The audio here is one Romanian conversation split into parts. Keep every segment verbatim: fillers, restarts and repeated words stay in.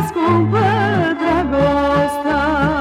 scumpă dragostea.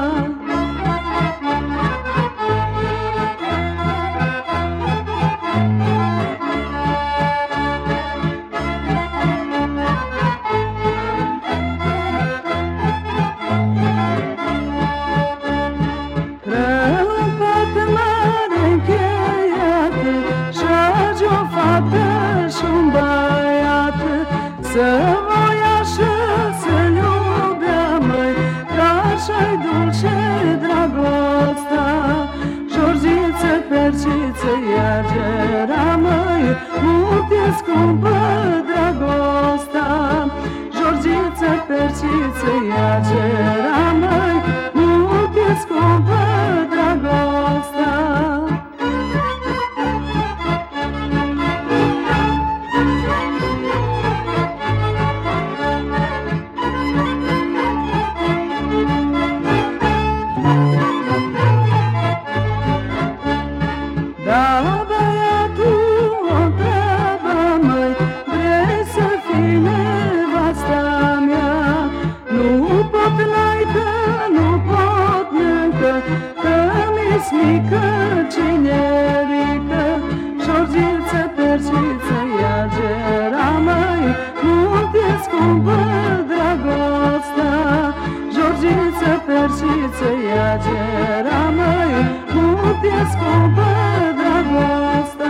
Preocupat mare încheiat, și-agi o fată și-un băiat, să voiașă să-l iubea, măi, că așa-i dulce dragostea. Georgiță, Perciță, Iagera, măi, mult e scumpă dragostea. Georgiță, Perciță, Iagera, măi, mult e scumpă dragostea. Da, băiatul o întreabă, măi, vrei să fii nevasta mea? Nu pot naică, nu pot nâncă, că mi-s mică cinerică. Georgiță, Perciță, Iagera, măi, mult e scumpă dragostea. Georgiță, Perciță, Iagera, măi, mult e scumpă dragostea.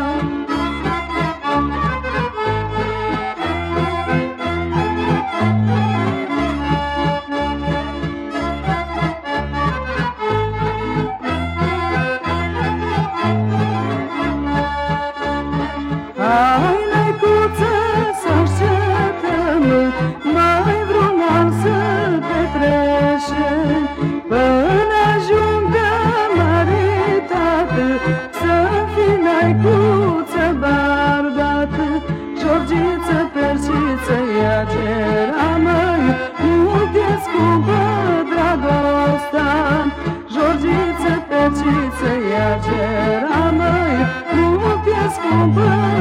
Hai, năicuță, să-și cetăm, mai vreun an să petrecem, până ajungă maritate, să fii năicuță barbată. Georgiță, Perciță, Iagera, măi, mult e scumpă dragostea. Georgiță, Perciță, Iagera, măi, mult e scumpă